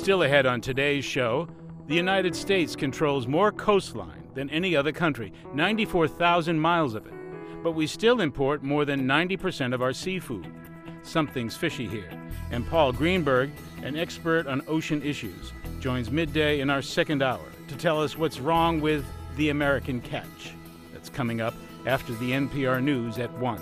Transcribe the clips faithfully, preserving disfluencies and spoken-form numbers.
Still ahead on today's show, the United States controls more coastline than any other country, ninety-four thousand miles of it. But we still import more than ninety percent of our seafood. Something's fishy here. And Paul Greenberg, an expert on ocean issues, joins midday in our second hour to tell us what's wrong with the American catch. That's coming up after the N P R News at one.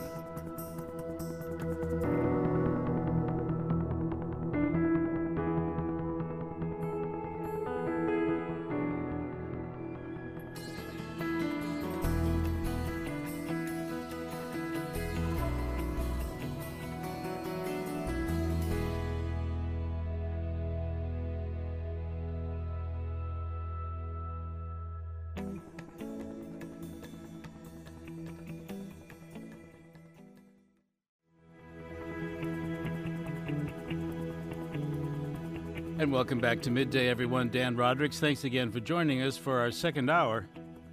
And welcome back to Midday, everyone. Dan Rodericks, thanks again for joining us for our second hour.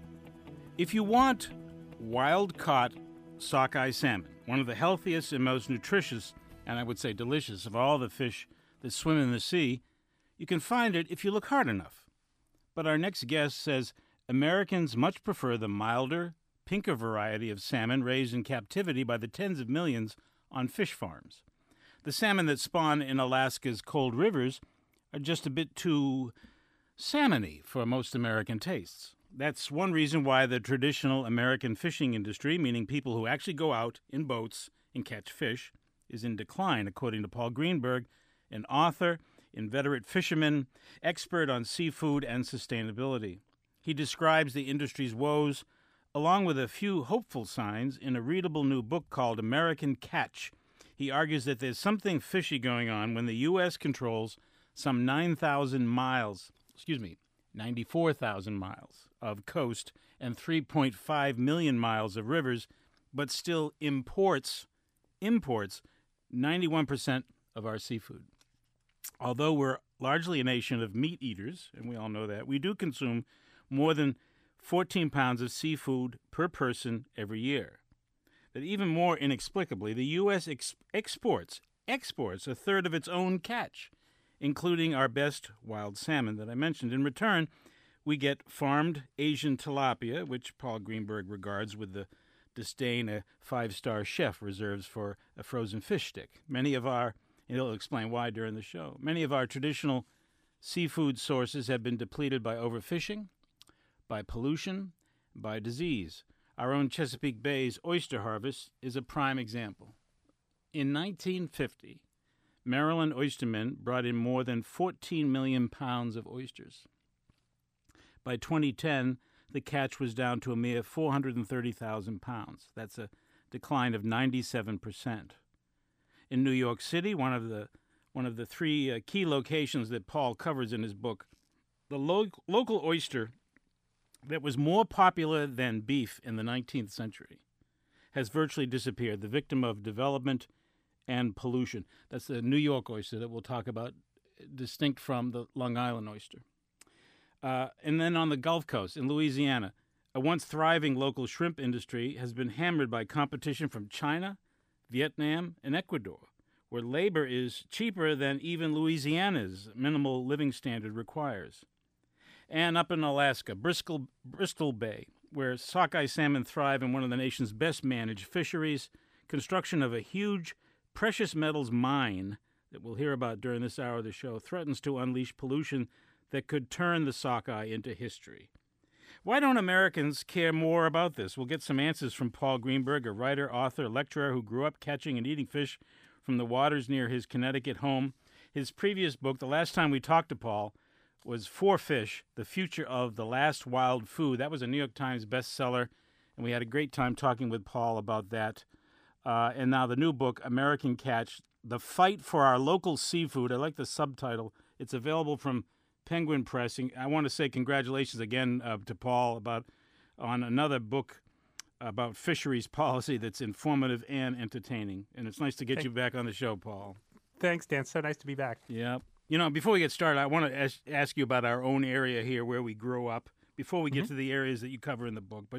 If you want wild-caught sockeye salmon, one of the healthiest and most nutritious, and I would say delicious, of all the fish that swim in the sea, you can find it if you look hard enough. But our next guest says Americans much prefer the milder, pinker variety of salmon raised in captivity by the tens of millions on fish farms. The salmon that spawn in Alaska's cold rivers are just a bit too salmon-y for most American tastes. That's one reason why the traditional American fishing industry, meaning people who actually go out in boats and catch fish, is in decline, according to Paul Greenberg, an author, inveterate fisherman, expert on seafood and sustainability. He describes the industry's woes, along with a few hopeful signs, in a readable new book called American Catch. He argues that there's something fishy going on when the U S controls some nine thousand miles, excuse me, ninety-four thousand miles of coast and three point five million miles of rivers, but still imports, imports ninety-one percent of our seafood. Although we're largely a nation of meat eaters, and we all know that, we do consume more than fourteen pounds of seafood per person every year. But even more inexplicably, the U S ex- exports, exports a third of its own catch, including our best wild salmon that I mentioned. In return, we get farmed Asian tilapia, which Paul Greenberg regards with the disdain a five-star chef reserves for a frozen fish stick. Many of our, and he'll explain why during the show, many of our traditional seafood sources have been depleted by overfishing, by pollution, by disease. Our own Chesapeake Bay's oyster harvest is a prime example. In nineteen fifty, Maryland oystermen brought in more than fourteen million pounds of oysters. By twenty ten, the catch was down to a mere four hundred thirty thousand pounds. That's a decline of ninety-seven percent. In New York City, one of the one of the three uh, key locations that Paul covers in his book, the lo- local oyster that was more popular than beef in the nineteenth century has virtually disappeared, the victim of development and pollution. That's the New York oyster that we'll talk about, distinct from the Long Island oyster. Uh, and then on the Gulf Coast in Louisiana, a once thriving local shrimp industry has been hammered by competition from China, Vietnam, and Ecuador, where labor is cheaper than even Louisiana's minimal living standard requires. And up in Alaska, Bristol, Bristol Bay, where sockeye salmon thrive in one of the nation's best managed fisheries, construction of a huge precious metals mine that we'll hear about during this hour of the show threatens to unleash pollution that could turn the sockeye into history. Why don't Americans care more about this? We'll get some answers from Paul Greenberg, a writer, author, lecturer who grew up catching and eating fish from the waters near his Connecticut home. His previous book, the last time we talked to Paul, was For Fish, The Future of the Last Wild Food. That was a New York Times bestseller, and we had a great time talking with Paul about that. Uh, and now the new book, American Catch, The Fight for Our Local Seafood. I like the subtitle. It's available from Penguin Press. I want to say congratulations again uh, to Paul about on another book about fisheries policy that's informative and entertaining. And it's nice to get Thank- you back on the show, Paul. Thanks, Dan. So nice to be back. Yeah. You know, before we get started, I want to ask, ask you about our own area here where we grew up, before we get Mm-hmm. to the areas that you cover in the book. But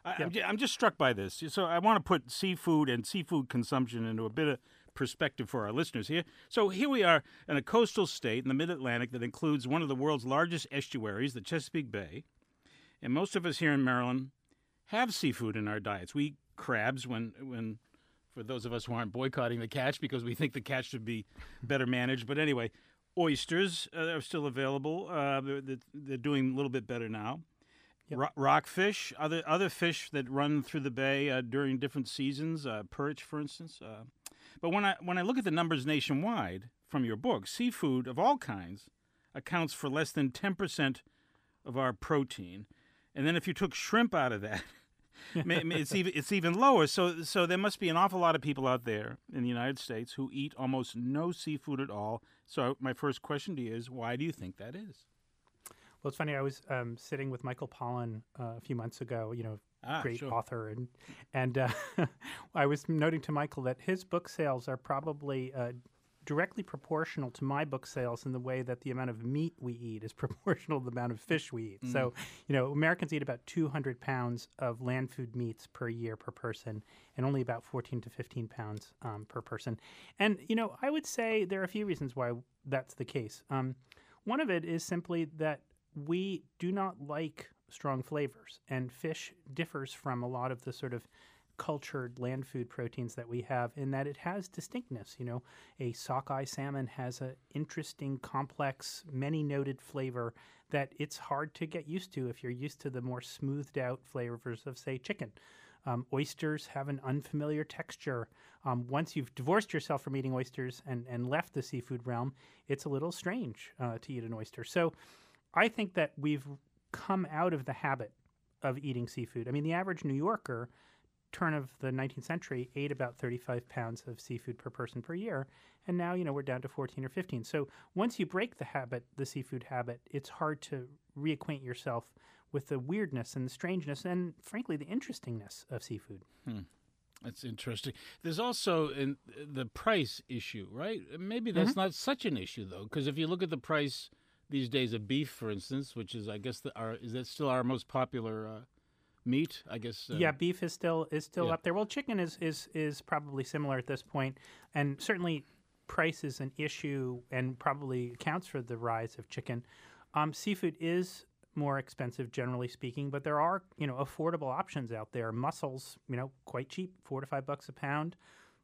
I, Yeah. I'm, ju- I'm just struck by this. So I want to put seafood and seafood consumption into a bit of perspective for our listeners here. So here we are in a coastal state in the mid-Atlantic that includes one of the world's largest estuaries, the Chesapeake Bay. And most of us here in Maryland have seafood in our diets. We eat crabs when, when for those of us who aren't boycotting the catch because we think the catch should be better managed. But anyway, oysters uh, are still available. Uh, they're, they're doing a little bit better now. Yep. Ro- rockfish, other other fish that run through the bay uh, during different seasons, uh, perch, for instance. Uh, but when I when I look at the numbers nationwide from your book, seafood of all kinds accounts for less than ten percent of our protein, and then if you took shrimp out of that, it's even it's even lower. So so there must be an awful lot of people out there in the United States who eat almost no seafood at all. So my first question to you is, why do you think that is? Well, it's funny. I was um, sitting with Michael Pollan uh, a few months ago. You know, Ah, great sure. author, and and uh, I was noting to Michael that his book sales are probably uh, directly proportional to my book sales in the way that the amount of meat we eat is proportional to the amount of fish we eat. Mm. So, you know, Americans eat about two hundred pounds of land food meats per year per person, and only about fourteen to fifteen pounds um, per person. And you know, I would say there are a few reasons why that's the case. Um, one of it is simply that we do not like strong flavors, and fish differs from a lot of the sort of cultured land food proteins that we have in that it has distinctness. You know, a sockeye salmon has an interesting, complex, many-noted flavor that it's hard to get used to if you're used to the more smoothed-out flavors of, say, chicken. Um, oysters have an unfamiliar texture. Um, once you've divorced yourself from eating oysters and, and left the seafood realm, it's a little strange uh, to eat an oyster. So I think that we've come out of the habit of eating seafood. I mean, the average New Yorker, turn of the nineteenth century, ate about thirty-five pounds of seafood per person per year. And now, you know, we're down to fourteen or fifteen. So once you break the habit, the seafood habit, it's hard to reacquaint yourself with the weirdness and the strangeness and, frankly, the interestingness of seafood. Hmm. That's interesting. There's also in the price issue, right? Maybe that's Mm-hmm. not such an issue, though, because if you look at the price these days of beef, for instance, which is, I guess, the, our, is that still our most popular uh, meat? I guess. Uh, Yeah, beef is still is still yeah. up there. Well, chicken is, is is probably similar at this point, and certainly price is an issue and probably accounts for the rise of chicken. Um, seafood is more expensive, generally speaking, but there are you know affordable options out there. Mussels, you know, quite cheap, four to five bucks a pound.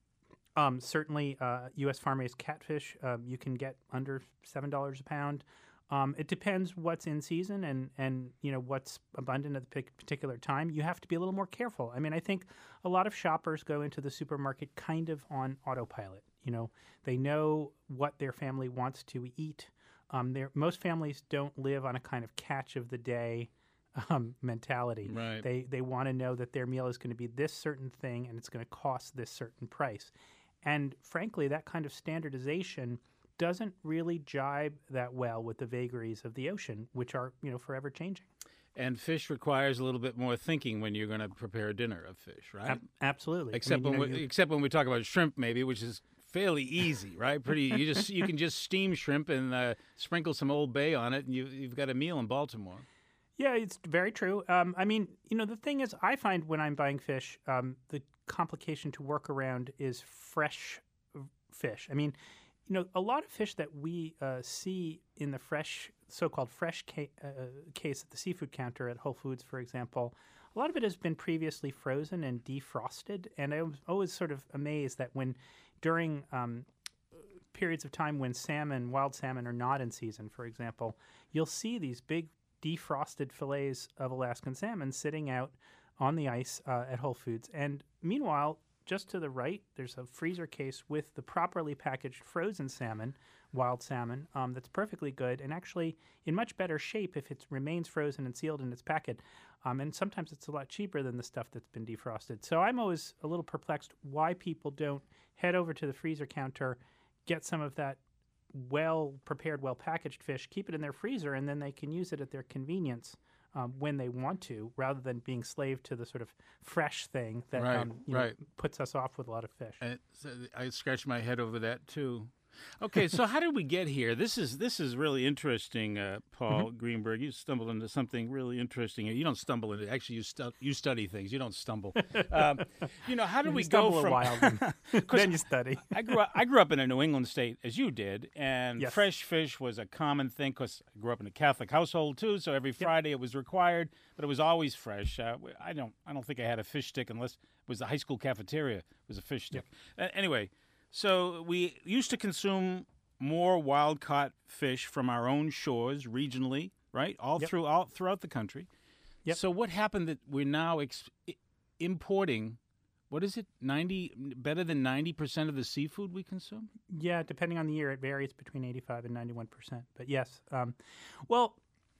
Um, certainly, uh, U S farm-raised catfish um, you can get under seven dollars a pound. Um, it depends what's in season and, and you know what's abundant at the pic- particular time. You have to be a little more careful. I mean, I think a lot of shoppers go into the supermarket kind of on autopilot. You know, they know what their family wants to eat. Um, they're- most families don't live on a kind of catch of the day um, mentality. Right. They they want to know that their meal is going to be this certain thing and it's going to cost this certain price. And frankly, that kind of standardization doesn't really jibe that well with the vagaries of the ocean, which are, you know, forever changing. And fish requires a little bit more thinking when you're going to prepare a dinner of fish, right? Ab- absolutely. Except I mean, you when know, we, you- except when we talk about shrimp, maybe, which is fairly easy, right? Pretty. You just you can just steam shrimp and uh, sprinkle some Old Bay on it, and you, you've got a meal in Baltimore. Yeah, it's very true. Um, I mean, you know, the thing is, I find when I'm buying fish, um, the complication to work around is fresh fish. I mean, you know, a lot of fish that we uh, see in the fresh, so-called fresh ca- uh, case at the seafood counter at Whole Foods, for example, a lot of it has been previously frozen and defrosted. And I was always sort of amazed that when during um, periods of time when salmon, wild salmon, are not in season, for example, you'll see these big defrosted fillets of Alaskan salmon sitting out on the ice uh, at Whole Foods. And meanwhile, just to the right, there's a freezer case with the properly packaged frozen salmon, wild salmon, um, that's perfectly good and actually in much better shape if it remains frozen and sealed in its packet. Um, and sometimes it's a lot cheaper than the stuff that's been defrosted. So I'm always a little perplexed why people don't head over to the freezer counter, get some of that well-prepared, well-packaged fish, keep it in their freezer, and then they can use it at their convenience um, when they want to, rather than being slave to the sort of fresh thing that Right, um, you right. know, puts us off with a lot of fish. And so I scratch my head over that too. Okay, so how did we get here? This is this is really interesting, uh, Paul mm-hmm. Greenberg. You stumbled into something really interesting. You don't stumble into actually you stu- you study things. You don't stumble. um, you know, how did you we stumble go from? A while, then. then you study. I grew up. I grew up in a New England state, as you did, and yes. fresh fish was a common thing. Because I grew up in a Catholic household too, so every Friday yep. it was required, but it was always fresh. Uh, I don't. I don't think I had a fish stick unless it was the high school cafeteria. It was a fish stick. Yep. Uh, anyway, so we used to consume more wild-caught fish from our own shores regionally, right? All yep. through all throughout the country. Yep. So what happened that we're now ex- importing? What is it? Ninety better than ninety percent of the seafood we consume? Yeah, depending on the year, it varies between eighty-five and ninety-one percent. But yes, um, well,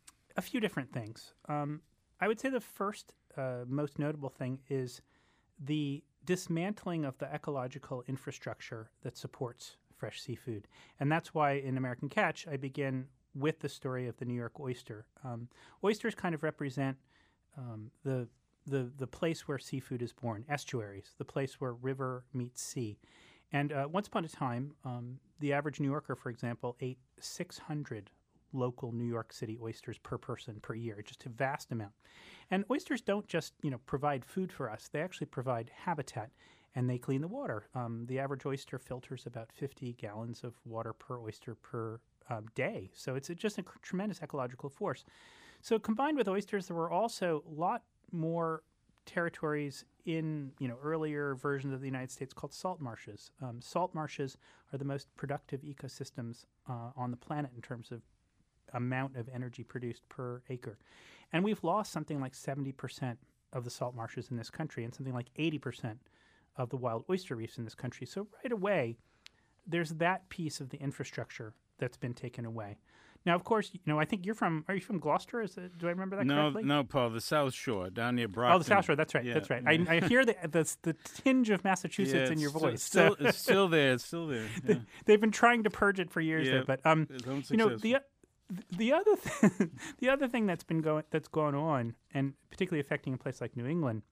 a few different things. Um, I would say the first uh, most notable thing is the dismantling of the ecological infrastructure that supports fresh seafood. And that's why in American Catch, I begin with the story of the New York oyster. Um, oysters kind of represent um, the, the the place where seafood is born, estuaries, the place where river meets sea. And uh, once upon a time, um, the average New Yorker, for example, ate six hundred local New York City oysters per person per year, just a vast amount. And oysters don't just, you know, provide food for us. They actually provide habitat. And they clean the water. Um, the average oyster filters about fifty gallons of water per oyster per um, day. So it's a, just a tremendous ecological force. So combined with oysters, there were also a lot more territories in you know earlier versions of the United States called salt marshes. Um, salt marshes are the most productive ecosystems uh, on the planet in terms of amount of energy produced per acre. And we've lost something like seventy percent of the salt marshes in this country and something like eighty percent of the wild oyster reefs in this country. So right away, there's that piece of the infrastructure that's been taken away. Now, of course, you know, I think you're from, are you from Gloucester? Is it, do I remember that no, correctly? No, Paul, the South Shore, down near Brockton. Oh, the South Shore, that's right, yeah, that's right. Yeah. I, I hear the, the the tinge of Massachusetts yeah, in your still, voice. Still, so. It's still there, it's still there. Yeah. They, have been trying to purge it for years yeah, there, but, um, you know, the the other thing, the other thing that's been going, that's going on, and particularly affecting a place like New England,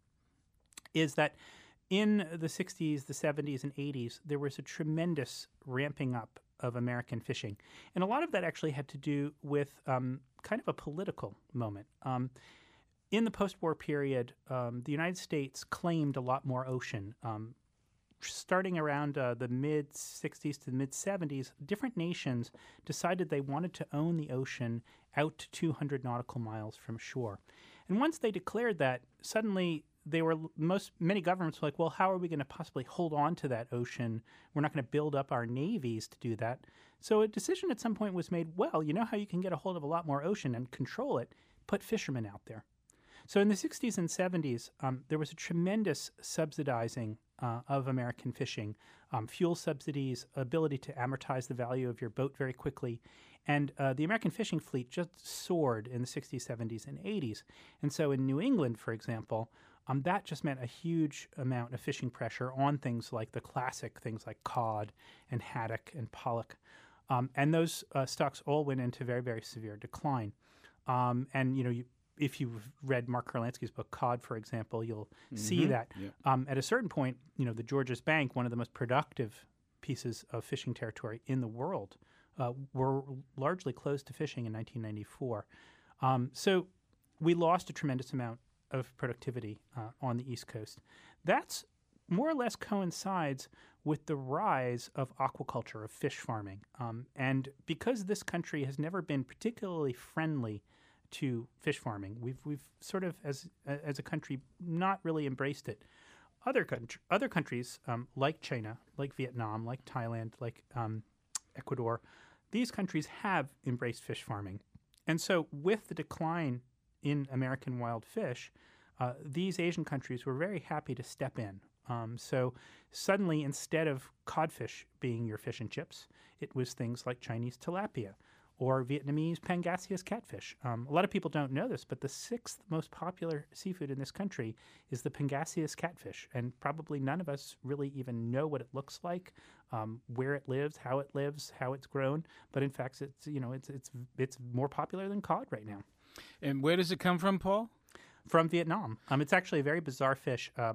is that in the sixties, the seventies, and eighties, there was a tremendous ramping up of American fishing. And a lot of that actually had to do with um, kind of a political moment. Um, in the post-war period, um, the United States claimed a lot more ocean. Um, starting around uh, the mid-sixties to the mid-seventies, different nations decided they wanted to own the ocean out to two hundred nautical miles from shore. And once they declared that, suddenly they were most many governments were like, well, how are we going to possibly hold on to that ocean? We're not going to build up our navies to do that. So a decision at some point was made, well, you know how you can get a hold of a lot more ocean and control it? Put fishermen out there. So in the sixties and seventies, um, there was a tremendous subsidizing uh, of American fishing, um, fuel subsidies, ability to amortize the value of your boat very quickly. And uh, the American fishing fleet just soared in the sixties, seventies, and eighties. And so in New England, for example, Um, that just meant a huge amount of fishing pressure on things like the classic things like cod and haddock and pollock. Um, and those uh, stocks all went into very, very severe decline. Um, and, you know, you, if you've read Mark Kurlansky's book, Cod, for example, you'll mm-hmm. see that yeah. um, at a certain point, you know, the Georges Bank, one of the most productive pieces of fishing territory in the world, uh, were largely closed to fishing in nineteen ninety-four. Um, so we lost a tremendous amount of productivity uh, on the East Coast. That's more or less coincides with the rise of aquaculture, of fish farming. Um, and because this country has never been particularly friendly to fish farming, we've we've sort of, as as a country, not really embraced it. Other, country, other countries um, like China, like Vietnam, like Thailand, like um, Ecuador, these countries have embraced fish farming. And so with the decline in American wild fish, uh, these Asian countries were very happy to step in. Um, so suddenly, instead of codfish being your fish and chips, it was things like Chinese tilapia or Vietnamese pangasius catfish. Um, a lot of people don't know this, but the sixth most popular seafood in this country is the pangasius catfish, and probably none of us really even know what it looks like, um, where it lives, how it lives, how it's grown. But in fact, it's you know it's it's it's more popular than cod right now. And where does it come from, Paul? From Vietnam. Um, it's actually a very bizarre fish. Um, I've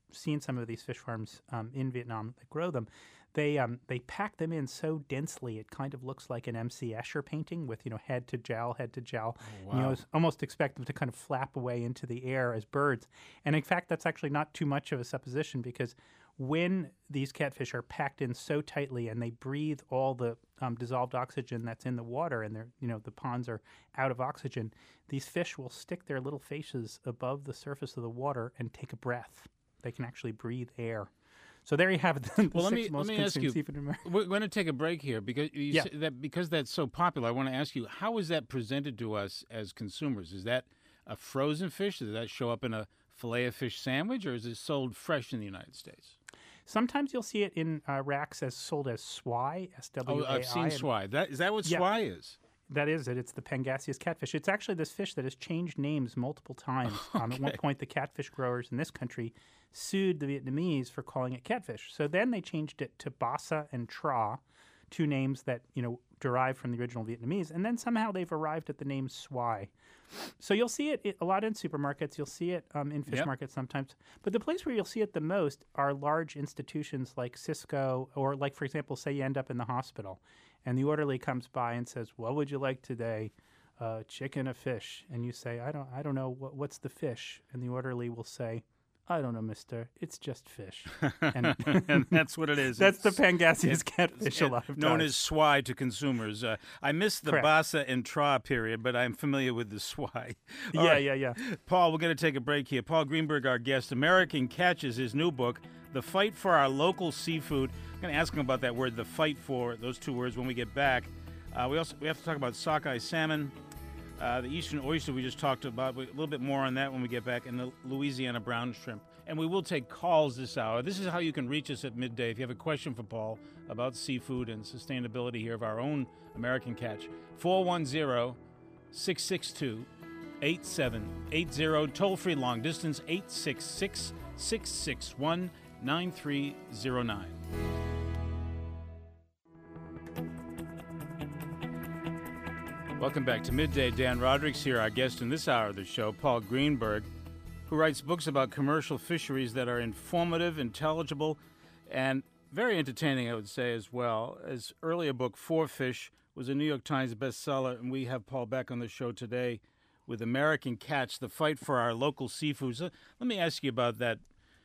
seen some of these fish farms um, in Vietnam that grow them. They um, they pack them in so densely it kind of looks like an M C Escher painting with, you know, head to jowl, head to jowl. Oh, wow. You know, it's almost expect them to kind of flap away into the air as birds. And in fact, that's actually not too much of a supposition, because when these catfish are packed in so tightly and they breathe all the um, dissolved oxygen that's in the water, and they're, you know, the ponds are out of oxygen, these fish will stick their little faces above the surface of the water and take a breath. They can actually breathe air. So there you have it. The well, let six me most let me ask you. seafood in America. We're going to take a break here because you Yeah. say that because that's so popular. I want to ask you, how is that presented to us as consumers? Is that a frozen fish? Does that show up in a fillet of fish sandwich, or is it sold fresh in the United States? Sometimes you'll see it in uh, racks as sold as swai, S W A I. Oh, I've seen and swai. That is that what Yeah. swai is? That is it. It's the Pangasius catfish. It's actually this fish that has changed names multiple times. Um, at one Okay. point, the catfish growers in this country sued the Vietnamese for calling it catfish. So then they changed it to basa and tra, two names that, you know, derived from the original Vietnamese. And then somehow they've arrived at the name swai. So you'll see it, it a lot in supermarkets. You'll see it um, in fish Yep. markets sometimes. But the place where you'll see it the most are large institutions like Cisco, or like, for example, say you end up in the hospital and the orderly comes by and says, "What would you like today? Uh, chicken or fish?" And you say, "I don't, I don't know. What, what's the fish?" And the orderly will say, "I don't know, mister. It's just fish." And and that's what it is. that's the It's- Pangasius catfish a lot of known times. as swai to consumers. Uh, I missed the Correct. basa and tra period, but I'm familiar with the swai. All yeah, right. yeah, yeah. Paul, we're going to take a break here. Paul Greenberg, our guest. American Catch is his new book, The Fight for Our Local Seafood. I'm going to ask him about that word, the fight for, those two words, when we get back. Uh, we also we have to talk about sockeye salmon, uh, the Eastern oyster we just talked about. A little bit more on that when we get back, and the Louisiana brown shrimp. And we will take calls this hour. This is how you can reach us at midday. If you have a question for Paul about seafood and sustainability here of our own American Catch, four one zero, six six two, eight seven eight zero. Toll-free long distance, eight six six, six six one, nine three zero nine. Welcome back to Midday. Dan Roderick's here, our guest in this hour of the show, Paul Greenberg, who writes books about commercial fisheries that are informative, intelligible, and very entertaining, I would say, as well. His earlier book, For Fish, was a New York Times bestseller, and we have Paul back on the show today with American Catch, The Fight for Our Local Seafoods. Uh, Let me ask you about that,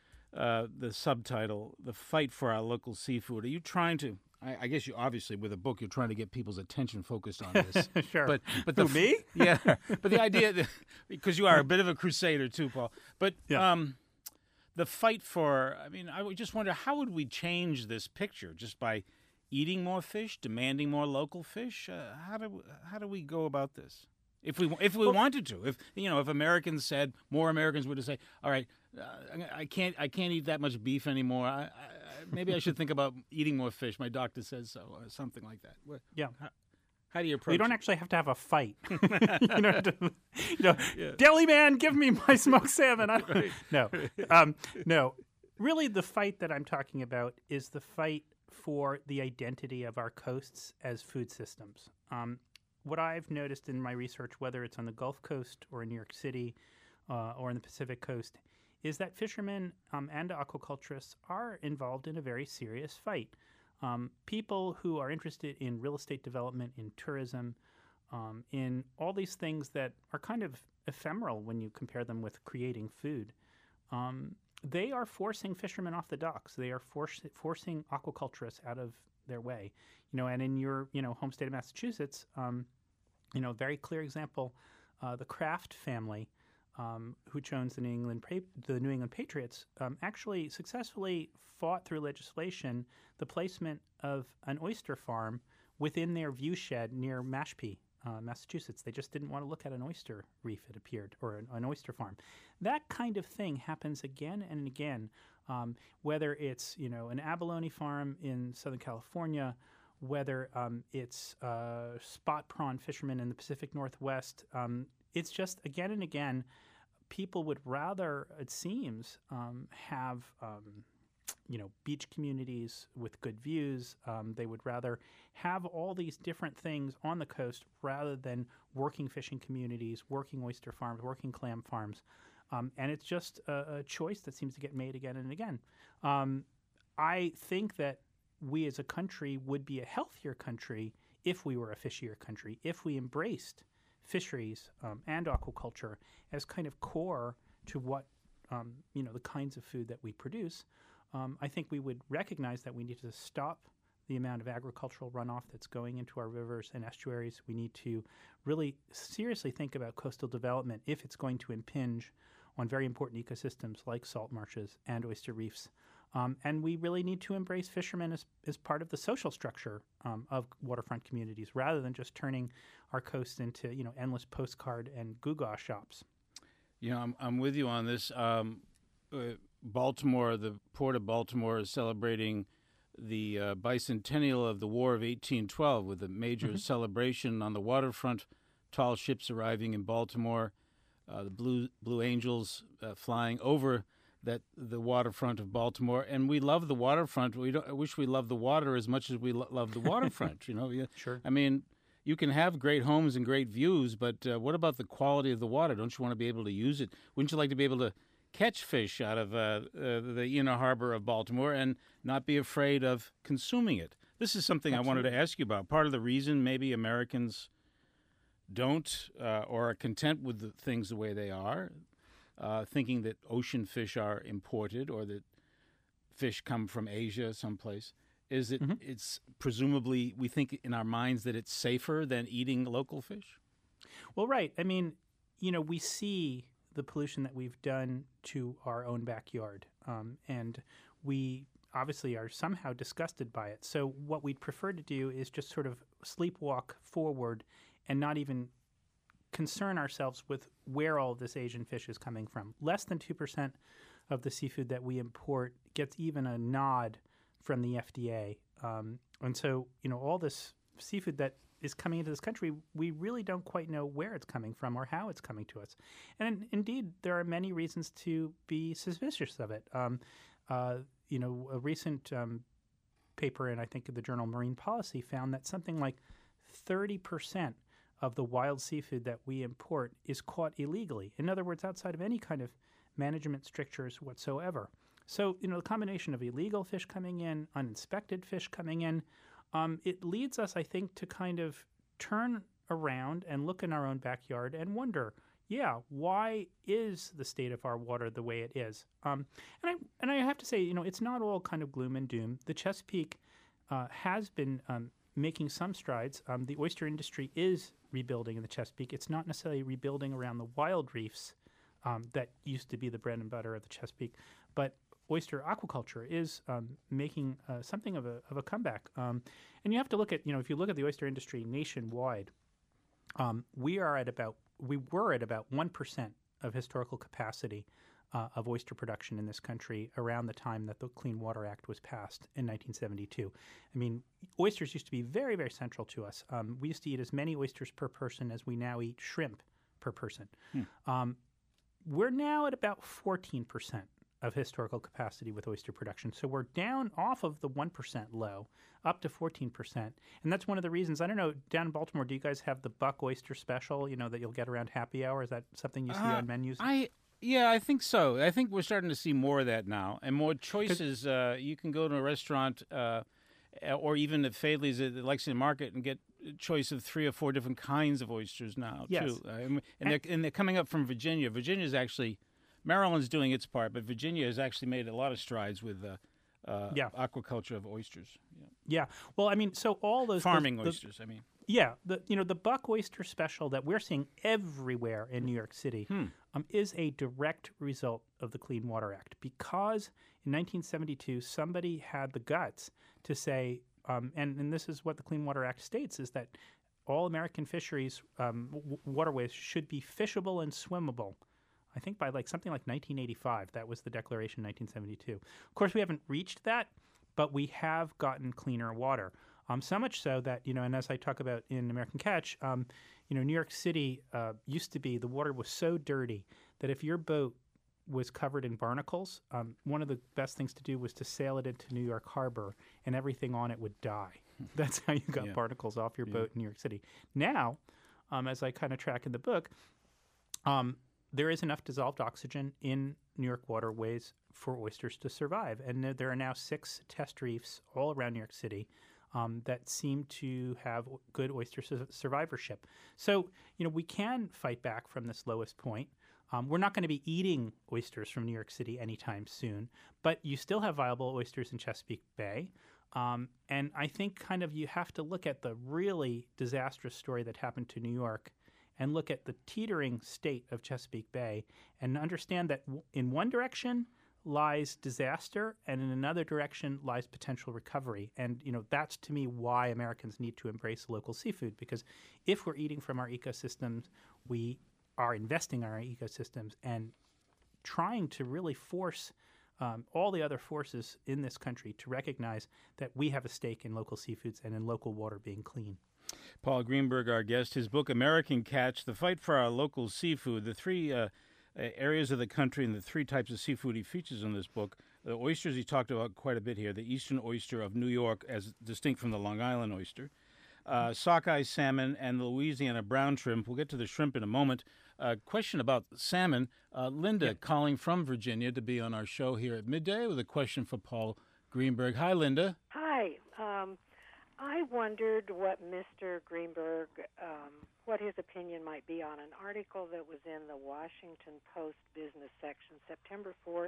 uh, the subtitle, The Fight for Our Local Seafood. Are you trying to, I, I guess you obviously, with a book, you're trying to get people's attention focused on this. Sure. But, but the, Who, me? Yeah, but the idea, that, because you are a bit of a crusader too, Paul. But Yeah. um, the fight for, I mean, I would just wonder, how would we change this picture? Just by eating more fish, demanding more local fish? Uh, how do how do we go about this? If we if we Well- wanted to, if you know, if Americans said, more Americans were to say, all right, uh, I can't I can't eat that much beef anymore. I, I, maybe I should think about eating more fish. My doctor says so, or something like that. What, Yeah. how, how do you approach? We don't it? actually have to have a fight. you know, to, you know deli man, give me my smoked salmon. I don't, No, um, no. Really, the fight that I'm talking about is the fight for the identity of our coasts as food systems. Um, what I've noticed in my research, whether it's on the Gulf Coast or in New York City uh, or in the Pacific Coast, is that fishermen um, and aquaculturists are involved in a very serious fight. Um, people who are interested in real estate development, in tourism, um, in all these things that are kind of ephemeral when you compare them with creating food, um, they are forcing fishermen off the docks. They are force, forcing aquaculturists out of their way. You know, and in your you know home state of Massachusetts, um, you know, very clear example, uh, the Kraft family, um, who owns the New England pa- the New England Patriots, um, actually successfully fought through legislation the placement of an oyster farm within their view shed near Mashpee, uh, Massachusetts. They just didn't want to look at an oyster reef, it appeared, or an, an oyster farm. That kind of thing happens again and again, um, whether it's you know an abalone farm in Southern California, whether um, it's uh, spot prawn fishermen in the Pacific Northwest. Um, it's just again and again, people would rather, it seems, um, have um, you know beach communities with good views. Um, they would rather have all these different things on the coast rather than working fishing communities, working oyster farms, working clam farms. Um, and it's just a, a choice that seems to get made again and again. Um, I think that we as a country would be a healthier country if we were a fishier country, if we embraced fisheries um, and aquaculture as kind of core to what, um, you know, the kinds of food that we produce. Um, I think we would recognize that we need to stop the amount of agricultural runoff that's going into our rivers and estuaries. We need to really seriously think about coastal development if it's going to impinge on very important ecosystems like salt marshes and oyster reefs. Um, and we really need to embrace fishermen as, as part of the social structure um, of waterfront communities rather than just turning our coast into, you know, endless postcard and gewgaw shops. You know, I'm, I'm with you on this. Um, uh, Baltimore, the Port of Baltimore is celebrating the uh, bicentennial of the War of eighteen twelve with a major mm-hmm. celebration on the waterfront, tall ships arriving in Baltimore, uh, the Blue Blue Angels uh, flying over that the waterfront of Baltimore. And we love the waterfront. We don't, I wish we loved the water as much as we lo- love the waterfront. You know, sure. I mean, you can have great homes and great views, but uh, what about the quality of the water? Don't you want to be able to use it? Wouldn't you like to be able to catch fish out of uh, uh, the inner harbor of Baltimore and not be afraid of consuming it? This is something Absolutely. I wanted to ask you about. Part of the reason maybe Americans don't uh, or are content with the things the way they are, uh, thinking that ocean fish are imported or that fish come from Asia someplace, is that mm-hmm. it's presumably, we think in our minds that it's safer than eating local fish? Well, right. I mean, you know, we see the pollution that we've done to our own backyard. Um, and we obviously are somehow disgusted by it. So what we'd prefer to do is just sort of sleepwalk forward and not even concern ourselves with where all of this Asian fish is coming from. Less than two percent of the seafood that we import gets even a nod from the F D A. Um, and so, you know, all this seafood that is coming into this country, we really don't quite know where it's coming from or how it's coming to us. And indeed, there are many reasons to be suspicious of it. Um, uh, you know, a recent um, paper in, I think, the journal Marine Policy found that something like thirty percent of the wild seafood that we import is caught illegally. In other words, outside of any kind of management strictures whatsoever. So, you know, the combination of illegal fish coming in, uninspected fish coming in, Um, it leads us, I think, to kind of turn around and look in our own backyard and wonder, yeah, why is the state of our water the way it is? Um, and I and I have to say, you know, it's not all kind of gloom and doom. The Chesapeake uh, has been um, making some strides. Um, the oyster industry is rebuilding in the Chesapeake. It's not necessarily rebuilding around the wild reefs um, that used to be the bread and butter of the Chesapeake, but oyster aquaculture is um, making uh, something of a of a comeback. Um, and you have to look at, you know, if you look at the oyster industry nationwide, um, we are at about, we were at about one percent of historical capacity uh, of oyster production in this country around the time that the Clean Water Act was passed in nineteen seventy-two. I mean, oysters used to be very, very central to us. Um, we used to eat as many oysters per person as we now eat shrimp per person. Hmm. Um, we're now at about fourteen percent of historical capacity with oyster production. So we're down off of the one percent low up to fourteen percent. And that's one of the reasons, I don't know, down in Baltimore, do you guys have the buck oyster special, you know, that you'll get around happy hour? Is that something you see uh, on menus? I Yeah, I think so. I think we're starting to see more of that now and more choices. Uh, you can go to a restaurant uh, or even at Fadley's at the Lexington Market and get a choice of three or four different kinds of oysters now, yes. too. Uh, and, and, they're, and they're coming up from Virginia. Virginia's actually... Maryland's doing its part, but Virginia has actually made a lot of strides with uh, uh, yeah. aquaculture of oysters. Yeah. yeah. Well, I mean, so all those... Farming those, oysters, the, I mean. Yeah. The, you know, the buck oyster special that we're seeing everywhere in New York City hmm. um, is a direct result of the Clean Water Act. Because in nineteen seventy-two, somebody had the guts to say, um, and, and this is what the Clean Water Act states, is that all American fisheries, um, w- waterways should be fishable and swimmable. I think by like something like nineteen eighty-five, that was the declaration in nineteen seventy-two. Of course, we haven't reached that, but we have gotten cleaner water. Um, so much so that, you know, and as I talk about in American Catch, um, you know, New York City uh, used to be, the water was so dirty that if your boat was covered in barnacles, um, one of the best things to do was to sail it into New York Harbor and everything on it would die. That's how you got yeah. barnacles off your yeah. boat in New York City. Now, um, as I kind of track in the book, um, there is enough dissolved oxygen in New York waterways for oysters to survive. And there, there are now six test reefs all around New York City um, that seem to have good oyster su- survivorship. So, you know, we can fight back from this lowest point. Um, we're not going to be eating oysters from New York City anytime soon, but you still have viable oysters in Chesapeake Bay. Um, and I think kind of you have to look at the really disastrous story that happened to New York and look at the teetering state of Chesapeake Bay and understand that w- in one direction lies disaster and in another direction lies potential recovery. And, you know, that's to me why Americans need to embrace local seafood, because if we're eating from our ecosystems, we are investing in our ecosystems and trying to really force um, all the other forces in this country to recognize that we have a stake in local seafoods and in local water being clean. Paul Greenberg, our guest, his book, American Catch, The Fight for Our Local Seafood, the three uh, areas of the country and the three types of seafood he features in this book. The oysters he talked about quite a bit here, the eastern oyster of New York as distinct from the Long Island oyster, uh, sockeye salmon, and the Louisiana brown shrimp. We'll get to the shrimp in a moment. Uh, question about salmon. Uh, Linda yep. calling from Virginia to be on our show here at midday with a question for Paul Greenberg. Hi, Linda. Hi. Um, I wondered what Mister Greenberg, um, what his opinion might be on an article that was in the Washington Post business section September fourth,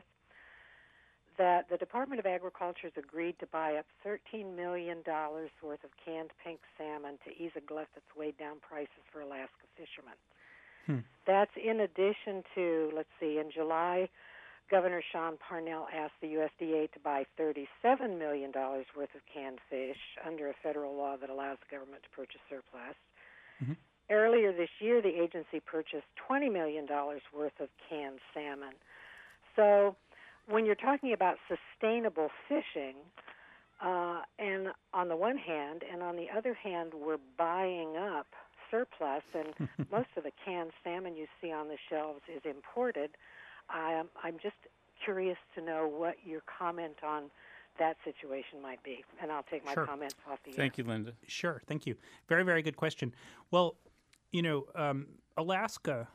that the Department of Agriculture has agreed to buy up thirteen million dollars worth of canned pink salmon to ease a glut that's weighed down prices for Alaska fishermen. Hmm. That's in addition to, let's see, in July, Governor Sean Parnell asked the U S D A to buy thirty-seven million dollars worth of canned fish under a federal law that allows the government to purchase surplus. Mm-hmm. Earlier this year, the agency purchased twenty million dollars worth of canned salmon. So when you're talking about sustainable fishing, uh, and on the one hand, and on the other hand, we're buying up surplus, and most of the canned salmon you see on the shelves is imported. I'm, I'm just curious to know what your comment on that situation might be, and I'll take my sure. comments off the air. Thank you, Linda. Sure, thank you. Very, very good question. Well, you know, um, Alaska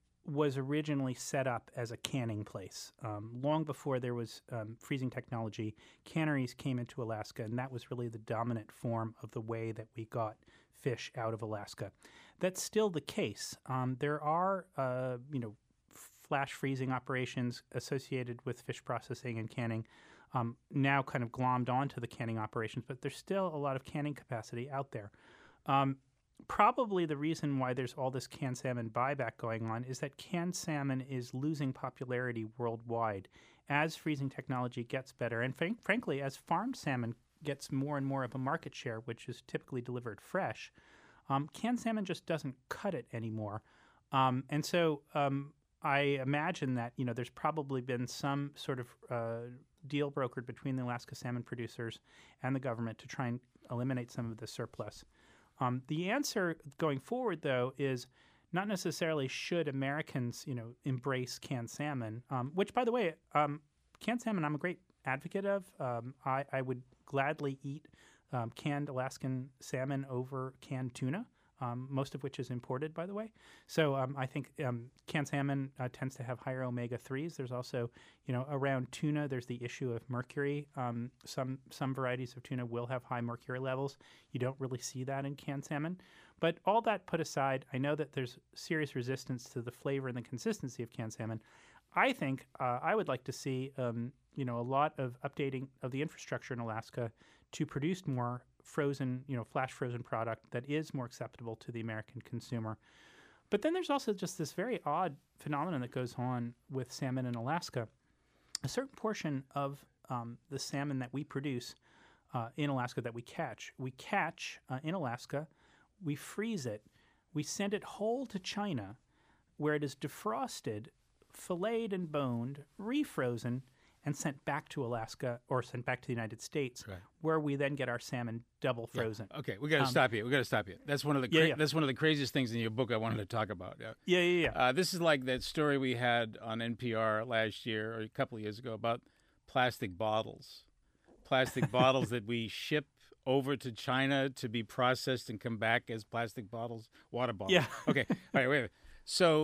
was originally set up as a canning place. Um, long before there was um, freezing technology, canneries came into Alaska, and that was really the dominant form of the way that we got fish out of Alaska. That's still the case. Um, there are, uh, you know, flash freezing operations associated with fish processing and canning, um, now kind of glommed onto the canning operations, but there's still a lot of canning capacity out there. Um, probably the reason why there's all this canned salmon buyback going on is that canned salmon is losing popularity worldwide as freezing technology gets better, and fr- frankly, as farmed salmon gets more and more of a market share, which is typically delivered fresh, um, canned salmon just doesn't cut it anymore. Um, and so um, I imagine that, you know, there's probably been some sort of uh, deal brokered between the Alaska salmon producers and the government to try and eliminate some of the surplus. Um, the answer going forward, though, is not necessarily should Americans, you know, embrace canned salmon, um, which, by the way, um, canned salmon I'm a great advocate of. Um, I, I would gladly eat um, canned Alaskan salmon over canned tuna, um, most of which is imported, by the way. So um, I think um, canned salmon uh, tends to have higher omega threes. There's also, you know, around tuna, there's the issue of mercury. Um, some some varieties of tuna will have high mercury levels. You don't really see that in canned salmon. But all that put aside, I know that there's serious resistance to the flavor and the consistency of canned salmon. I think uh, I would like to see, um, you know, a lot of updating of the infrastructure in Alaska to produce more frozen, you know, flash frozen product that is more acceptable to the American consumer. But then there's also just this very odd phenomenon that goes on with salmon in Alaska. A certain portion of um, the salmon that we produce uh, in Alaska that we catch, we catch uh, in Alaska, we freeze it, we send it whole to China, where it is defrosted, filleted and boned, refrozen, and sent back to Alaska or sent back to the United States, right, where we then get our salmon double frozen. Yeah. Okay, we got to um, stop here. We got to stop here. That's one of the cra- yeah, yeah. that's one of the craziest things in your book I wanted to talk about. Yeah, yeah, yeah. yeah. Uh, this is like that story we had on N P R last year or a couple of years ago about plastic bottles, plastic bottles that we ship over to China to be processed and come back as plastic bottles, water bottles. Yeah. Okay. All right. Wait a minute. So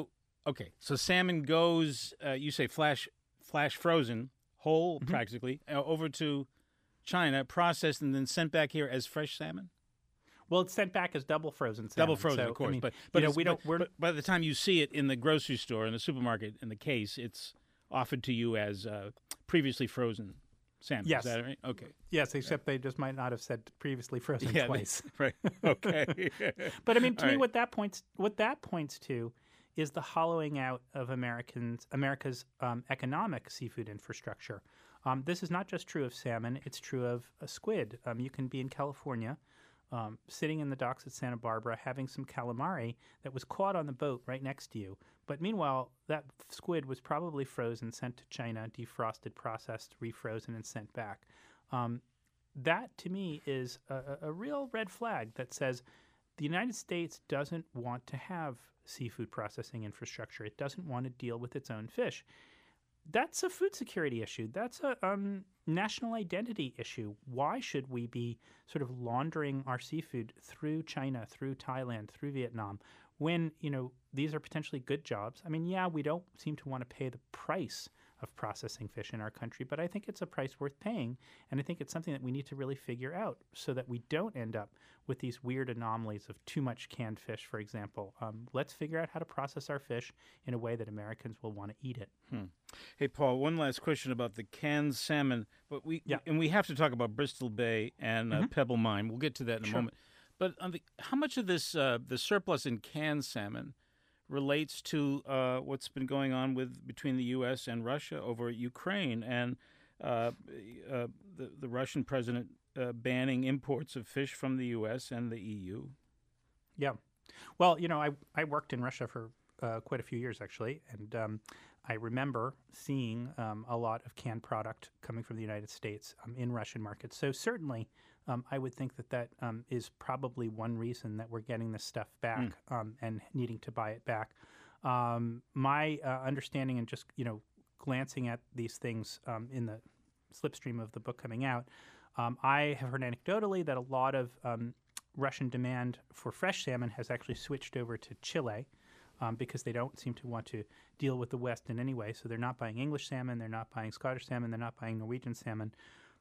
Okay, so salmon goes, uh, you say flash flash frozen, whole Mhm. practically, uh, over to China, processed, and then sent back here as fresh salmon? Well, it's sent back as double frozen salmon. Double frozen, so, of course. I mean, but you but, know, it's- we don't. but, We're but by the time you see it in the grocery store, in the supermarket, in the case, it's offered to you as uh, previously frozen salmon. Yes. Is that right? Okay. yes, except they just might not have said previously frozen Yeah, they- twice. right. Okay. But I mean, to All me, right. what that points what that points to is the hollowing out of Americans America's um, economic seafood infrastructure. Um, this is not just true of salmon; it's true of a squid. Um, you can be in California, um, sitting in the docks at Santa Barbara, having some calamari that was caught on the boat right next to you. But meanwhile, that squid was probably frozen, sent to China, defrosted, processed, refrozen, and sent back. Um, that, to me, is a, a a real red flag that says the United States doesn't want to have seafood processing infrastructure. It doesn't want to deal with its own fish. That's a food security issue. That's a um, national identity issue. Why should we be sort of laundering our seafood through China, through Thailand, through Vietnam, when, you know, these are potentially good jobs? I mean, yeah, we don't seem to want to pay the price of processing fish in our country, but I think it's a price worth paying, and I think it's something that we need to really figure out so that we don't end up with these weird anomalies of too much canned fish, for example. Um, let's figure out how to process our fish in a way that Americans will want to eat it. Hmm. Hey, Paul, one last question about the canned salmon. But we Yeah. and we have to talk about Bristol Bay and uh, Mhm. Pebble Mine. We'll get to that in a Sure. moment. But on the, how much of this, uh, the surplus in canned salmon, relates to uh, what's been going on with between the U S and Russia over Ukraine and uh, uh, the, the Russian president uh, banning imports of fish from the U S and the E U? Yeah. Well, you know, I, I worked in Russia for uh, quite a few years, actually, and um, I remember seeing um, a lot of canned product coming from the United States um, in Russian markets. So certainly, um, I would think that that um, is probably one reason that we're getting this stuff back um, and needing to buy it back. Um, my uh, understanding and just, you know, glancing at these things um, in the slipstream of the book coming out, um, I have heard anecdotally that a lot of um, Russian demand for fresh salmon has actually switched over to Chile um, because they don't seem to want to deal with the West in any way. So they're not buying English salmon, they're not buying Scottish salmon, they're not buying Norwegian salmon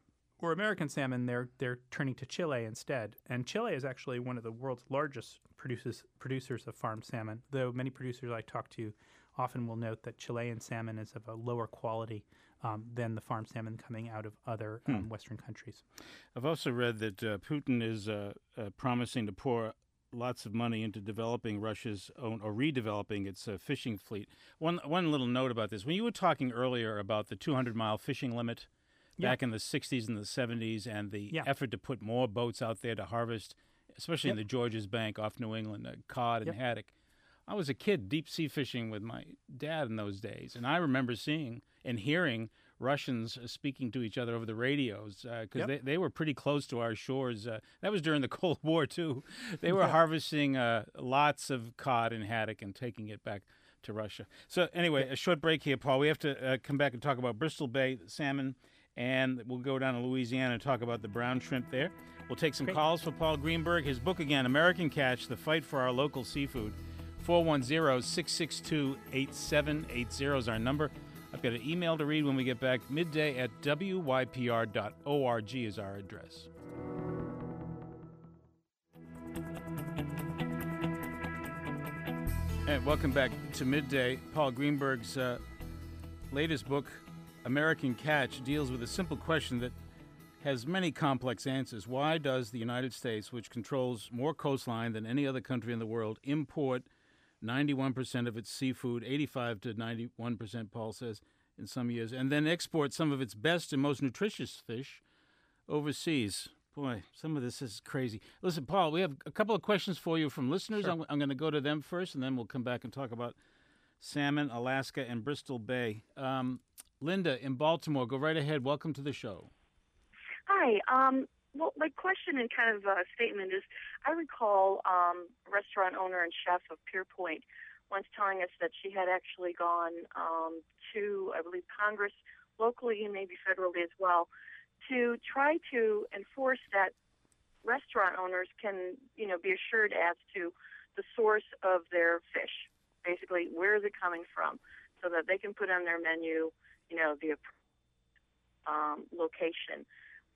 or American salmon. They're they're turning to Chile instead. And Chile is actually one of the world's largest producers producers of farmed salmon. Though many producers I talk to often will note that Chilean salmon is of a lower quality um, than the farmed salmon coming out of other um, Western countries. I've also read that uh, Putin is uh, uh, promising to pour lots of money into developing Russia's own or redeveloping its uh, fishing fleet. One one little note about this: when you were talking earlier about the two hundred mile fishing limit Yeah. back in the sixties and the seventies, and the Yeah. effort to put more boats out there to harvest, especially in Yep. the Georges Bank off New England, uh, cod and Yep. haddock. I was a kid deep sea fishing with my dad in those days, and I remember seeing and hearing Russians uh, speaking to each other over the radios because Yep. they, they were pretty close to our shores. Uh, that was during the Cold War, too. They were Yeah. harvesting uh, lots of cod and haddock and taking it back to Russia. So anyway, a short break here, Paul. We have to uh, come back and talk about Bristol Bay salmon, and we'll go down to Louisiana and talk about the brown shrimp there. We'll take some Great. calls for Paul Greenberg. His book again, American Catch, The Fight for Our Local Seafood. four one zero, six six two, eight seven eight zero is our number. I've got an email to read when we get back. Midday at W Y P R dot org is our address. And welcome back to Midday. Paul Greenberg's uh, latest book, American Catch, deals with a simple question that has many complex answers. Why does the United States, which controls more coastline than any other country in the world, import ninety-one percent of its seafood, eighty-five to ninety-one percent, Paul says, in some years, and then export some of its best and most nutritious fish overseas? Boy, some of this is crazy. Listen, Paul, we have a couple of questions for you from listeners. Sure. I'm, I'm going to go to them first, and then we'll come back and talk about salmon, Alaska, and Bristol Bay. Um, Linda in Baltimore, go right ahead. Welcome to the show. Hi. Um, well, my question and kind of uh, statement is, I recall um, a restaurant owner and chef of Pier Point once telling us that she had actually gone um, to, I believe, Congress locally and maybe federally as well, to try to enforce that restaurant owners can, you know, be assured as to the source of their fish. basically where is it coming from, so that they can put on their menu, you know, the um, location.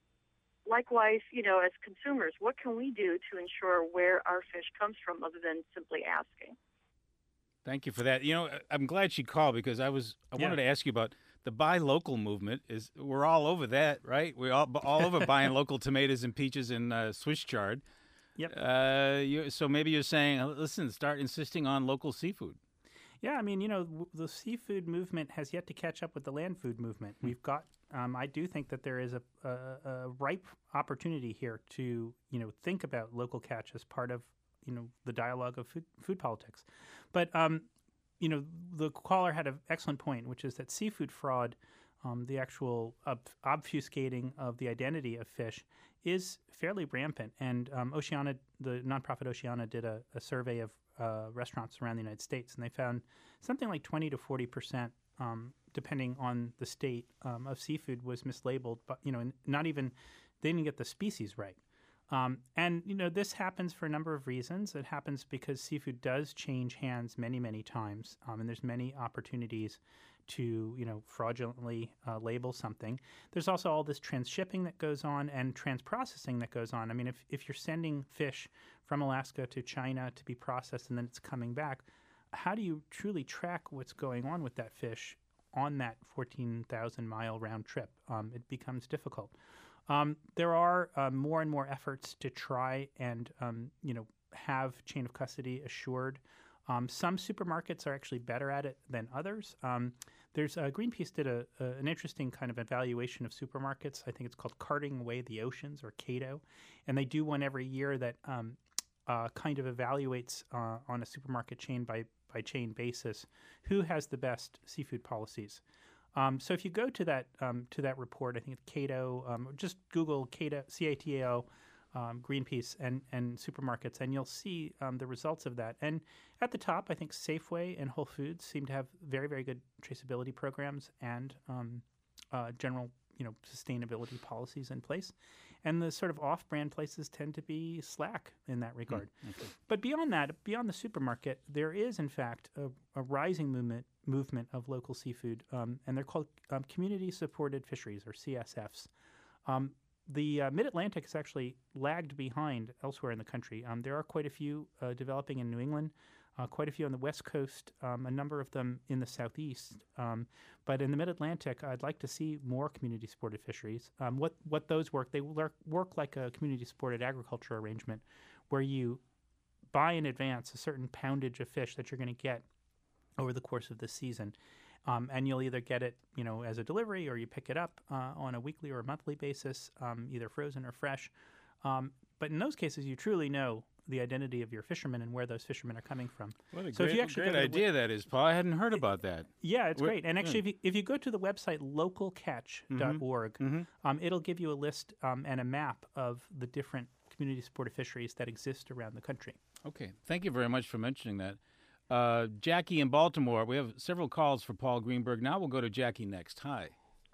Likewise, you know, as consumers, what can we do to ensure where our fish comes from other than simply asking? Thank you for that. You know, I'm glad she called because I was I Yeah. wanted to ask you about the buy local movement. Is we're all over that, right? We're all all over buying local tomatoes and peaches and uh, Swiss chard. Yep. Uh, you, so maybe you're saying, listen, start insisting on local seafood. Yeah, I mean, you know, w- the seafood movement has yet to catch up with the land food movement. We've got, um, I do think that there is a, a, a ripe opportunity here to, you know, think about local catch as part of, you know, the dialogue of food, food politics. But, um, you know, the caller had an excellent point, which is that seafood fraud, um, the actual ob- obfuscating of the identity of fish, is fairly rampant. And um, Oceana, the nonprofit Oceana, did a, a survey of uh, restaurants around the United States, and they found something like twenty to forty percent, um, depending on the state, um, of seafood was mislabeled. But you know, not even they didn't get the species right. Um, and you know, this happens for a number of reasons. It happens because seafood does change hands many, many times, um, and there's many opportunities to, you know, fraudulently uh, label something. There's also all this transshipping that goes on and transprocessing that goes on. I mean, if, if you're sending fish from Alaska to China to be processed and then it's coming back, how do you truly track what's going on with that fish on that fourteen thousand mile round trip? Um, it becomes difficult. Um, there are uh, more and more efforts to try and, um, you know, have chain of custody assured. Um, some supermarkets are actually better at it than others. Um, there's uh, Greenpeace did a, a an interesting kind of evaluation of supermarkets. I think it's called Carting Away the Oceans, or CATO, and they do one every year that um, uh, kind of evaluates uh, on a supermarket chain by by chain basis who has the best seafood policies. Um, so if you go to that um, to that report, I think it's CATO. Um, just Google CATO, C A T A O. Um, Greenpeace and, and supermarkets, and you'll see um, the results of that. And at the top, I think Safeway and Whole Foods seem to have very, very good traceability programs and um, uh, general, you know, sustainability policies in place. And the sort of off-brand places tend to be slack in that regard. Mm, okay. But beyond that, beyond the supermarket, there is, in fact, a, a rising movement movement of local seafood, um, and they're called um, community-supported fisheries, or C S Fs. Um, The uh, Mid-Atlantic has actually lagged behind elsewhere in the country. Um, there are quite a few uh, developing in New England, uh, quite a few on the West Coast, um, a number of them in the Southeast. Um, but in the Mid-Atlantic, I'd like to see more community-supported fisheries. Um, what, what those work, they work, work like a community-supported agriculture arrangement where you buy in advance a certain poundage of fish that you're going to get over the course of the season. Um, and you'll either get it, you know, as a delivery, or you pick it up uh, on a weekly or a monthly basis, um, either frozen or fresh. Um, but in those cases, you truly know the identity of your fishermen and where those fishermen are coming from. What a So if great, you actually great go to the idea that is, Paul. I hadn't heard about that. Yeah, it's We're- great. And actually, if you, if you go to the website local catch dot org, Mhm. um, it'll give you a list um, and a map of the different community-supported fisheries that exist around the country. Okay. Thank you very much for mentioning that. Uh, Jackie in Baltimore. We have several calls for Paul Greenberg. Now we'll go to Jackie next. Hi.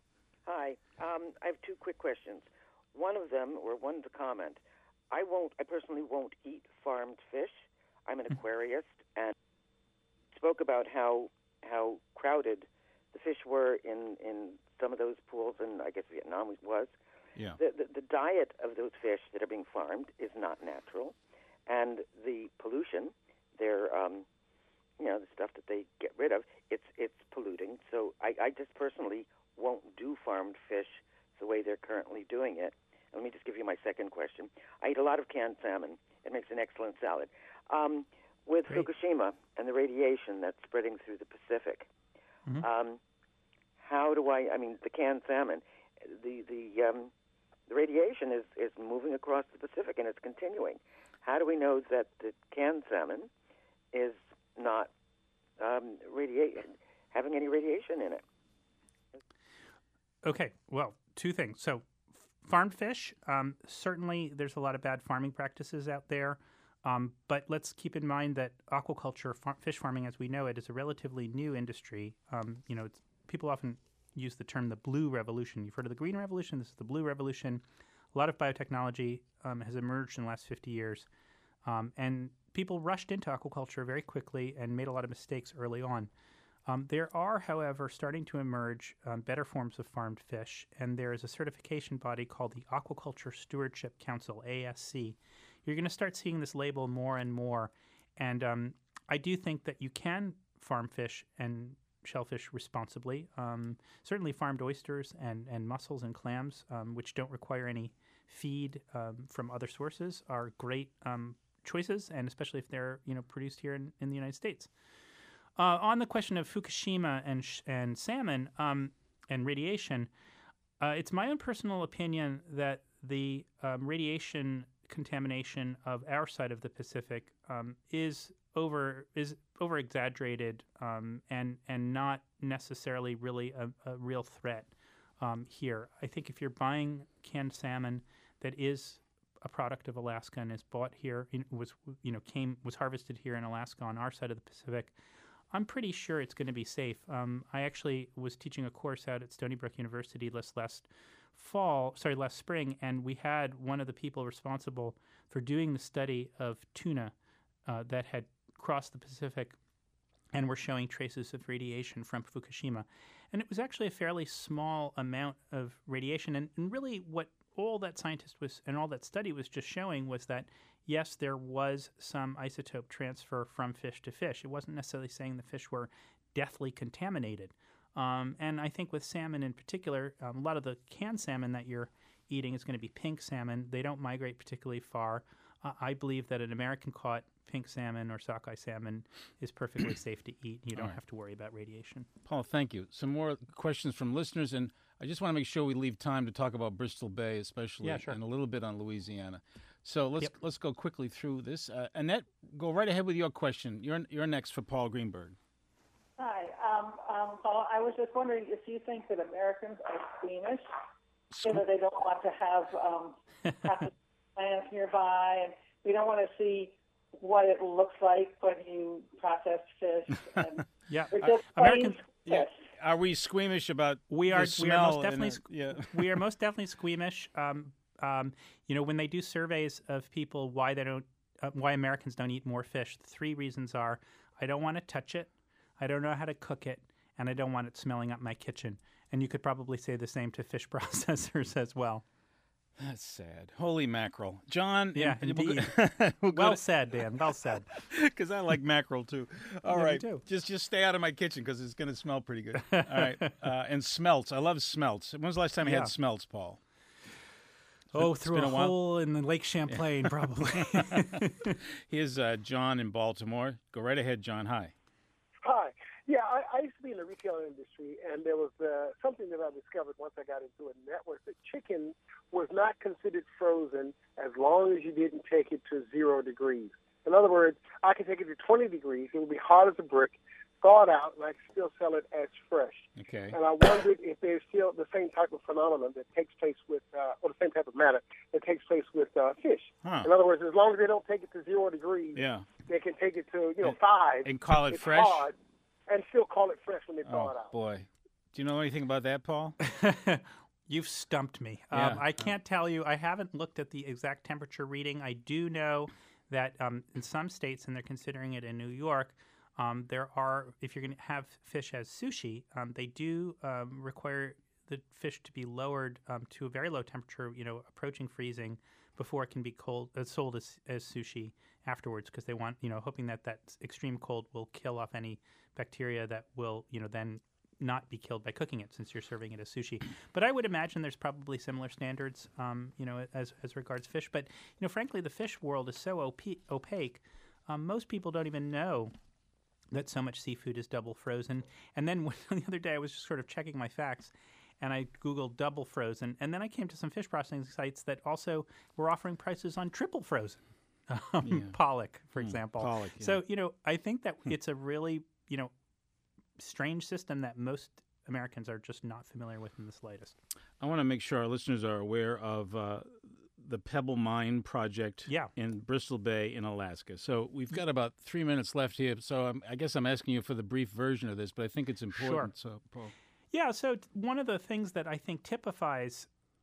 Hi. Um, I have two quick questions. One of them, or one to comment, I won't. I personally won't eat farmed fish. I'm an aquarist, and spoke about how how crowded the fish were in, in some of those pools, and I guess Vietnam was. Yeah. The, the the diet of those fish that are being farmed is not natural, and the pollution, they're um, you know, the stuff that they get rid of, it's it's polluting. So I, I just personally won't do farmed fish the way they're currently doing it. And let me just give you my second question. I eat a lot of canned salmon. It makes an excellent salad. Um, with Great. Fukushima and the radiation that's spreading through the Pacific, Mhm. um, how do I, I mean, the canned salmon, the, the, um, the radiation is, is moving across the Pacific, and it's continuing. How do we know that the canned salmon is not um, radiation, having any radiation in it? Okay, well, two things. So, f- farmed fish, um, certainly there's a lot of bad farming practices out there. Um, but let's keep in mind that aquaculture, far- fish farming as we know it, is a relatively new industry. Um, you know, it's, people often use the term the blue revolution. You've heard of the green revolution. This is the blue revolution. A lot of biotechnology um, has emerged in the last fifty years. Um, and people rushed into aquaculture very quickly and made a lot of mistakes early on. Um, there are, however, starting to emerge um, better forms of farmed fish, and there is a certification body called the Aquaculture Stewardship Council, A S C. You're going to start seeing this label more and more, and um, I do think that you can farm fish and shellfish responsibly. Um, certainly farmed oysters and, and mussels and clams, um, which don't require any feed um, from other sources, are great um, choices, and especially if they're you know produced here in, in the United States. Uh, on the question of Fukushima and sh- and salmon um, and radiation, uh, it's my own personal opinion that the um, radiation contamination of our side of the Pacific um, is over is over exaggerated um, and and not necessarily really a, a real threat um, here. I think if you're buying canned salmon that is a product of Alaska and is bought here, was you know came was harvested here in Alaska on our side of the Pacific, I'm pretty sure it's going to be safe. Um, I actually was teaching a course out at Stony Brook University last last fall, sorry, last spring, and we had one of the people responsible for doing the study of tuna uh, that had crossed the Pacific and were showing traces of radiation from Fukushima. And it was actually a fairly small amount of radiation. And, and really what all that scientist was and all that study was just showing was that, yes, there was some isotope transfer from fish to fish. It wasn't necessarily saying the fish were deathly contaminated. Um, and I think with salmon in particular, um, a lot of the canned salmon that you're eating is going to be pink salmon. They don't migrate particularly far. Uh, I believe that an American-caught pink salmon or sockeye salmon is perfectly safe to eat. You don't right. have to worry about radiation. Paul, thank you. Some more questions from listeners, and I just want to make sure we leave time to talk about Bristol Bay, especially, yeah, sure. and a little bit on Louisiana. So let's Yep. let's go quickly through this. Uh, Annette, go right ahead with your question. You're you're next for Paul Greenberg. Hi, um, um, Paul. I was just wondering if you think that Americans are squeamish, you know, they don't want to have um, processed plants nearby, and we don't want to see what it looks like when you process fish. And yeah, we're just uh, Americans. Yeah. Are we squeamish about we are? the smell? We are most definitely. And, uh, yeah. we are most definitely squeamish. Um, um, you know, when they do surveys of people why they don't, uh, why Americans don't eat more fish, the three reasons are: I don't want to touch it, I don't know how to cook it, and I don't want it smelling up my kitchen. And you could probably say the same to fish processors as well. That's sad. Holy mackerel. John. Yeah, and, indeed. we'll well to, said, Dan. Well said. Because I like mackerel, too. All yeah, right. Me too. Just just stay out of my kitchen because it's going to smell pretty good. All right. Uh, and smelts. I love smelts. When was the last time you yeah. had smelts, Paul? Oh, it's through been a, a while. hole in the Lake Champlain, probably. Here's uh, John in Baltimore. Go right ahead, John. Hi. Hi. Yeah, I, I used to be in the retail industry, and there was uh, something that I discovered once I got into it, and that was that chicken was not considered frozen as long as you didn't take it to zero degrees. In other words, I could take it to twenty degrees, it would be hard as a brick, thaw it out, and I could still sell it as fresh. Okay. And I wondered if there's still the same type of phenomenon that takes place with, uh, or the same type of matter that takes place with uh, fish. Huh. In other words, as long as they don't take it to zero degrees, Yeah. they can take it to, you know, And- five. And call it it's fresh? hard, and still call it fresh when they thaw Oh, it out. boy. Do you know anything about that, Paul? You've stumped me. Yeah. Um, I can't tell you. I haven't looked at the exact temperature reading. I do know that um, in some states, and they're considering it in New York, um, there are, if you're going to have fish as sushi, um, they do um, require the fish to be lowered um, to a very low temperature, you know, approaching freezing, before it can be cold, uh, sold as, as sushi afterwards, because they want, you know, hoping that that extreme cold will kill off any bacteria that will, you know, then not be killed by cooking it, since you're serving it as sushi. But I would imagine there's probably similar standards, um, you know, as as regards fish. But, you know, frankly, the fish world is so opa- opaque. Um, most people don't even know that so much seafood is double frozen. And then when, the other day I was just sort of checking my facts, and I Googled double frozen, and then I came to some fish processing sites that also were offering prices on triple frozen. Um, Yeah. pollock, for Hmm, example. pollock, yeah. So, you know, I think that it's a really, you know, strange system that most Americans are just not familiar with in the slightest. I want to make sure our listeners are aware of uh, the Pebble Mine project Yeah. in Bristol Bay in Alaska. So we've got about three minutes left here. So I'm, I guess I'm asking you for the brief version of this, but I think it's important. So, Paul. Yeah, so t- one of the things that I think typifies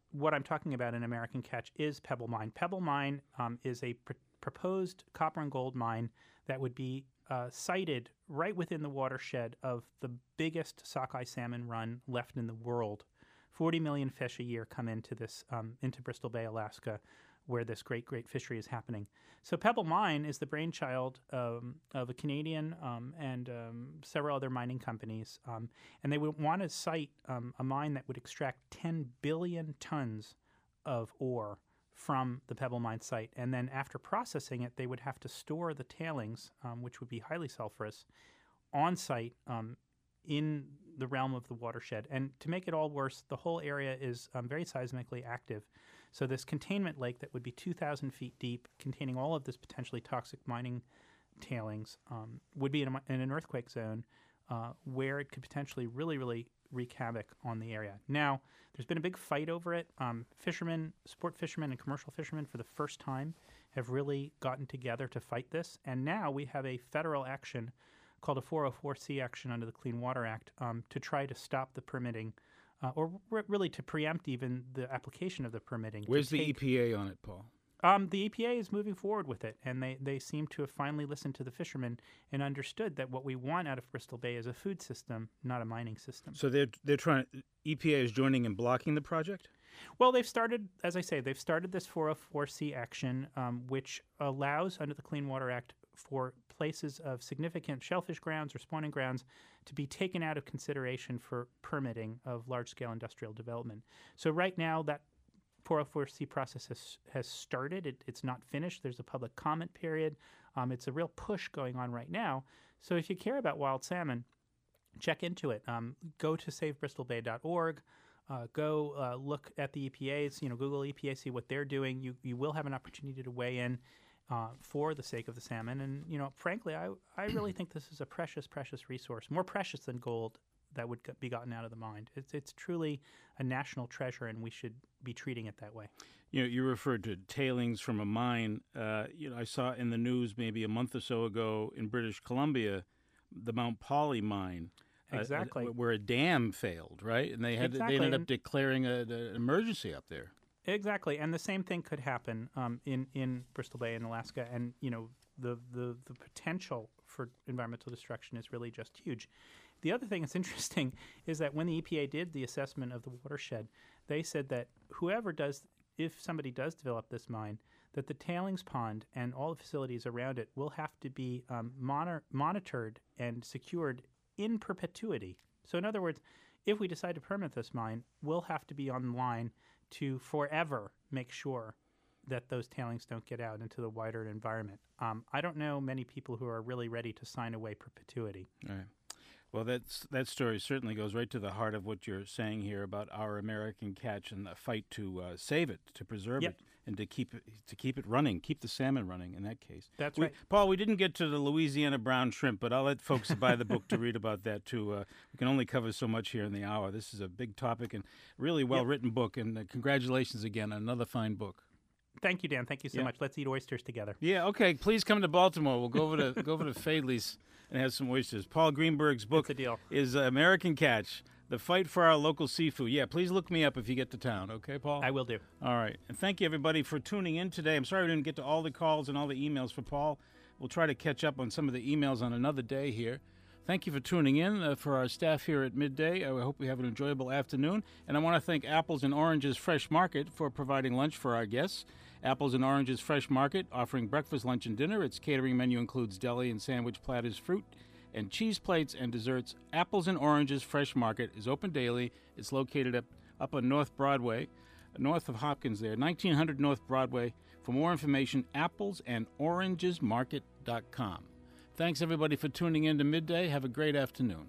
what I'm talking about in American Catch is Pebble Mine. Pebble Mine um, is a pr- proposed copper and gold mine that would be uh, sited right within the watershed of the biggest sockeye salmon run left in the world. forty million fish a year come into this um, into Bristol Bay, Alaska, where this great, great fishery is happening. So Pebble Mine is the brainchild um, of a Canadian um, and um, several other mining companies, um, and they would want to site um, a mine that would extract ten billion tons of ore from the Pebble Mine site. And then after processing it, they would have to store the tailings, um, which would be highly sulfurous, on site um, in the realm of the watershed. And to make it all worse, the whole area is um, very seismically active. So this containment lake that would be two thousand feet deep, containing all of this potentially toxic mining tailings, um, would be in, a, in an earthquake zone uh, where it could potentially really, really wreak havoc on the area. Now, there's been a big fight over it. Um, fishermen, sport fishermen and commercial fishermen for the first time have really gotten together to fight this. And now we have a federal action called a four oh four C action under the Clean Water Act um, to try to stop the permitting uh, or r- really to preempt even the application of the permitting. Where's the take, E P A on it, Paul? Um, the E P A is moving forward with it, and they, they seem to have finally listened to the fishermen and understood that what we want out of Bristol Bay is a food system, not a mining system. So they're they're trying. E P A is joining and blocking the project? Well, they've started, as I say, they've started this four oh four C action, um, which allows under the Clean Water Act for places of significant shellfish grounds or spawning grounds to be taken out of consideration for permitting of large-scale industrial development. So right now, that four oh four C process has, has started. It, it's not finished. There's a public comment period. Um, it's a real push going on right now. So if you care about wild salmon, check into it. Um, go to save bristol bay dot org. Uh, go uh, look at the E P A's. You know, Google E P A, see what they're doing. You you will have an opportunity to weigh in uh, for the sake of the salmon. And you know, frankly, I I really think this is a precious, precious resource, more precious than gold that would be gotten out of the mine. It's it's truly a national treasure, and we should be treating it that way. You know, you referred to tailings from a mine. Uh, you know, I saw in the news maybe a month or so ago in British Columbia, the Mount Poly mine. Exactly. Uh, where a dam failed, right? And they had exactly. they ended up declaring a, a, an emergency up there. Exactly, and the same thing could happen um, in in Bristol Bay in Alaska, and you know the, the the potential for environmental destruction is really just huge. The other thing that's interesting is that when the E P A did the assessment of the watershed, they said that whoever does, if somebody does develop this mine, that the tailings pond and all the facilities around it will have to be um, monitor, monitored and secured in perpetuity. So in other words, if we decide to permit this mine, we'll have to be online to forever make sure that those tailings don't get out into the wider environment. Um, I don't know many people who are really ready to sign away perpetuity. All right. Well, that's, that story certainly goes right to the heart of what you're saying here about our American catch and the fight to uh, save it, to preserve yep. it, and to keep it to keep it running, keep the salmon running in that case. That's we, right. Paul, we didn't get to the Louisiana brown shrimp, but I'll let folks buy the book to read about that, too. Uh, we can only cover so much here in the hour. This is a big topic and really well-written yep. book, and uh, congratulations again on another fine book. Thank you, Dan. Thank you so yeah. much. Let's eat oysters together. Yeah, okay. Please come to Baltimore. We'll go over to go over to Fadley's and have some oysters. Paul Greenberg's book a deal. is uh, American Catch, The Fight for Our Local Seafood. Yeah, please look me up if you get to town, okay, Paul? I will do. All right. And thank you, everybody, for tuning in today. I'm sorry we didn't get to all the calls and all the emails for Paul. We'll try to catch up on some of the emails on another day here. Thank you for tuning in. Uh, for our staff here at Midday, I hope we have an enjoyable afternoon. And I want to thank Apples and Oranges Fresh Market for providing lunch for our guests. Apples and Oranges Fresh Market, offering breakfast, lunch, and dinner. Its catering menu includes deli and sandwich platters, fruit, and cheese plates and desserts. Apples and Oranges Fresh Market is open daily. It's located up, up on North Broadway, north of Hopkins there, nineteen hundred North Broadway. For more information, apples and oranges market dot com. Thanks, everybody, for tuning in to Midday. Have a great afternoon.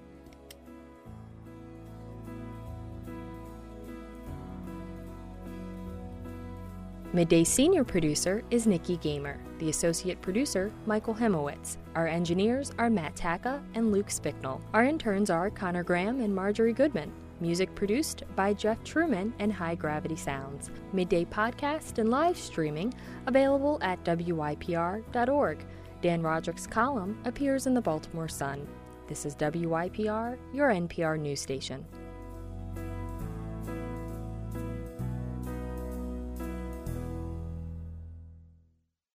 Midday's senior producer is Nikki Gamer. The associate producer, Michael Hemowitz. Our engineers are Matt Taka and Luke Spicknell. Our interns are Connor Graham and Marjorie Goodman. Music produced by Jeff Truman and High Gravity Sounds. Midday podcast and live streaming available at W Y P R dot org. Dan Roderick's column appears in the Baltimore Sun. This is W Y P R, your N P R news station.